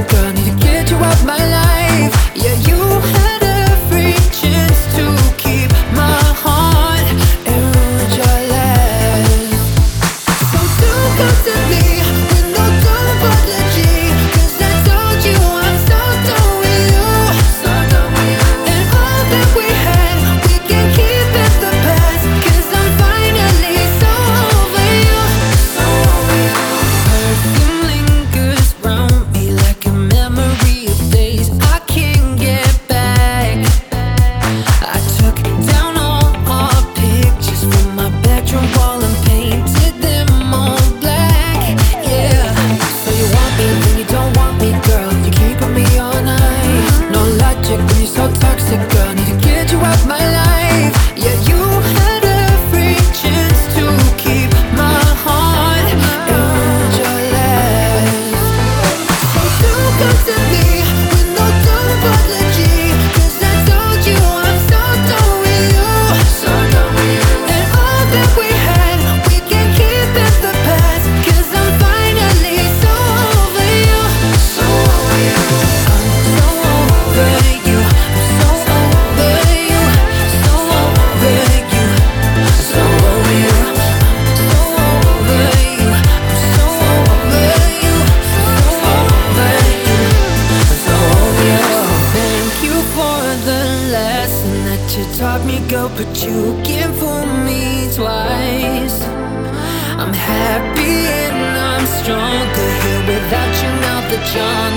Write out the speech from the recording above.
toxic, girl, need to get you out my life. Yeah, you had every chance to keep my heart and ruin your last. So don't come to me with no apology, 'cause I told you I'm so done with you, so done with you. And all that we had, we can keep in the past, 'cause I'm finally so over you, so over you. Perfume lingers round me like a memory of days I can't get back. I took down all our pictures from my bedroom wall and painted them all black. Yeah, so you want me, then you don't want me, girl. You're keeping me all night. No logic when you're so toxic, girl. Need to get you out my life. Yeah, you had every chance to keep my heart and ruin your last. So don't come to me with no apology, 'cause I told you I'm so done with you, so done with you. And all that we had, we can keep in the past, 'cause I'm finally so over you, so over you. I'm so over you, I'm so over you, so over you, so over you. I'm so over you, I'm so over you, so over you, so over you. Thank you for the lesson that you taught me, girl, but you can't fool me twice. I'm happy and I'm stronger here without you now that you're